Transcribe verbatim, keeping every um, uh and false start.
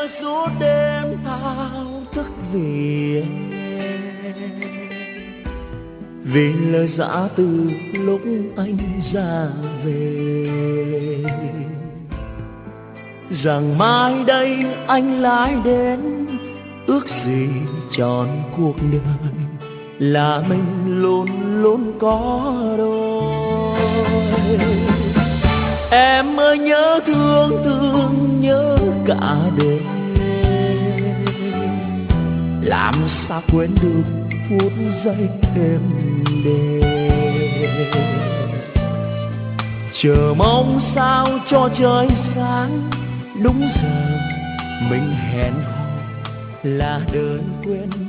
suốt đêm thao thức vì em, vì lời giã từ lúc anh ra về, rằng mai đây anh lái đến, ước gì trọn cuộc đời là mình luôn luôn có đôi. Em ơi nhớ thương thương nhớ cả đời, làm sao quên được phút giây êm đềm, chờ mong sao cho trời sáng, đúng giờ mình hẹn hò là đời quên